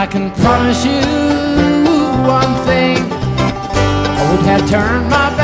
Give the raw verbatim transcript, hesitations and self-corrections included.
I can promise you one thing, I would have turned my back